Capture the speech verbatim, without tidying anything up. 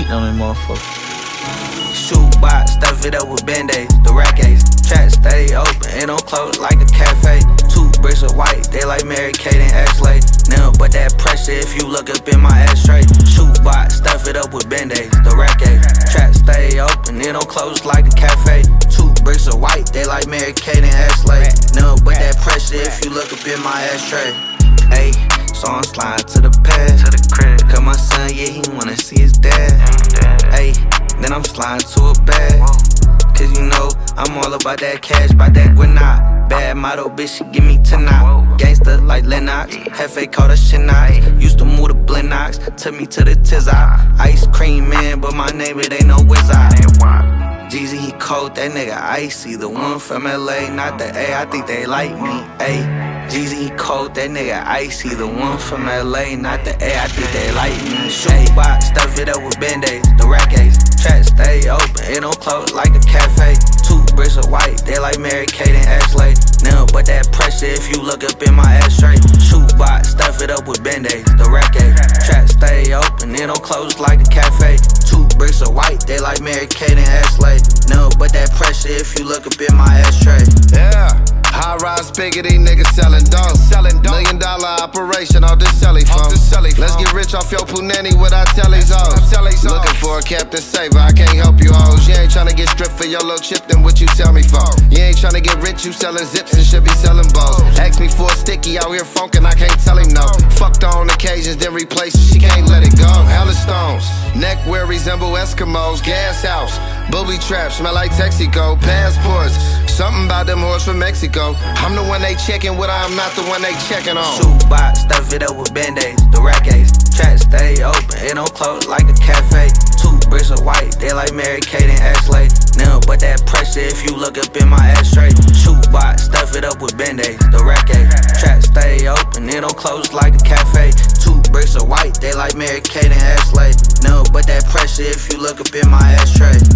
beat on them motherfuckers. Shoebox, stuff it up with band-aids, the rack ace. Trap stay open, it don't close like a cafe. Two bricks of white, they like Mary Kate and Ashley. Now, but that pressure if you look up in my ashtray. Shoebox, stuff it up with band-aids, the rack ace. Trap stay open, it don't close like a cafe. Two bricks of white, they like Mary Kate and Ashley. Now, but that pressure if you look up in my ashtray. Ayy, so I'm sliding to the pad, to the crib. Cause my son, yeah, he wanna see his dad. Ayy, then I'm sliding to a bag. Cause you know, I'm all about that cash, by that grenade. Bad model, bitch, she give me tonight. Gangsta like Lennox, Hefe called a Chinox. Used to move to Blennox, took me to the Tizai. Ice cream man, but my name it ain't no wizard. Jeezy, he cold, that nigga icy. The one from L A, not the A, I think they like me, ayy. Jeezy, he cold, that nigga icy. The one from L A, not the A, I think they like me. Shoebox, stuff it up with band-aids, the rack ace. Trap stay open, it don't close like a cafe. Two bricks of white, they like Mary Kate and Ashley. Now, but that pressure if you look up in my ashtray. Shoebox, stuff it up with band-aids, the rack ace. Trap stay open, it don't close like a cafe. Two bricks of white, they like Mary Kate and Ashley. No, but that pressure if you look up in my ashtray. Yeah, high rise spiggity niggas selling dope. Selling dope. Million dollar operation off this celly phone. Let's get rich off your punani without tellies on. Looking for a captain saver, I can't help you hoes. You ain't tryna get stripped for your little chip, then what you tell me for? You ain't tryna get rich, you selling zips and should be selling bows. Ask me for a sticky out here funkin', I can't tell him no. Fucked on occasions, then replace it, she can't let it go. Hella stones, neck wear resemble Eskimos. Gas house, booby traps, smell like Texaco. Passports, something about them hoes from Mexico. I'm the one they checking with, I'm not the one they checking on. Shoebox, stuff it up with band-aids, the rack ace. Trap stay open, it don't close like a cafe. Two bricks of white, they like Mary Kate and Ashley. Now, but that pressure if you look up in my ashtray. Shoebox, stuff it up with band-aids, the rack ace. Trap stay open, it don't close like a cafe. Two bricks of white, they like Mary Kate and Ashley. No, but that pressure if you look up in my ashtray.